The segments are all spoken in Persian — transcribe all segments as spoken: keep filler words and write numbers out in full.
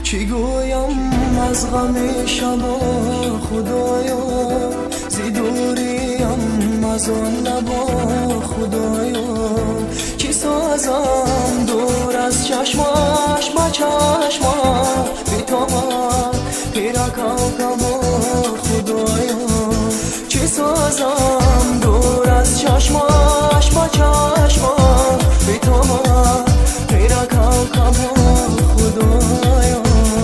چی گویم از غم شب خدایا، زی دوریم از آن لبا خدایا. چی سازم دور از چشمش با چشمم بی تو پیرا کوکبا خدایا. چی سازم دور از چشمش با چشمم بی تو پیرا کوکبا خدایا.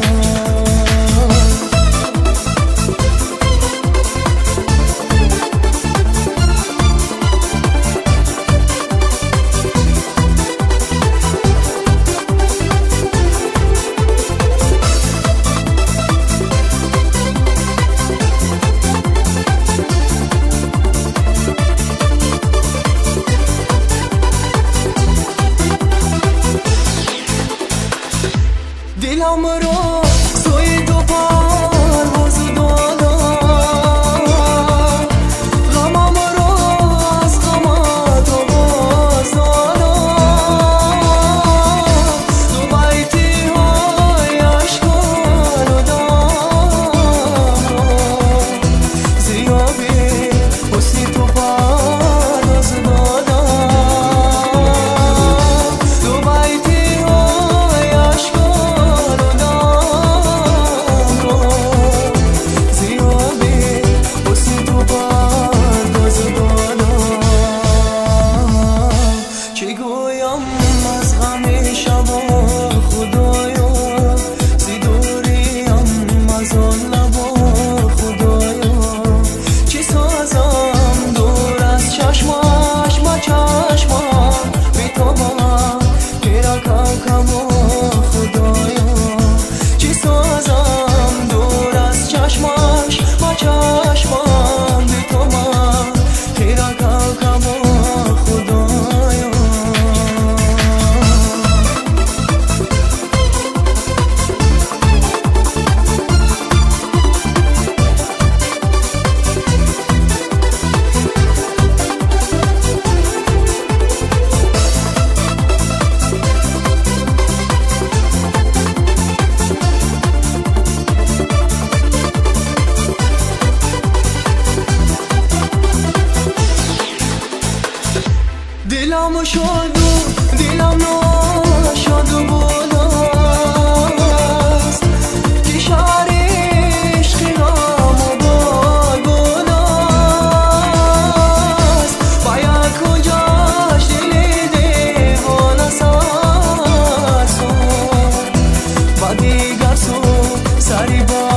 دلم را سوی تو پرواز دادم، غمم را از غمت آواز دادم. دو بیتی های اشکال و دم زیابی حسی تو پرواز دادم. دو بیتی های اشکال دلم شاد و دلم ناشاد و بود است که شهر عشق غم و بال بود است. باید کجاش دل دیوانه سرسان و دیگر سو سری با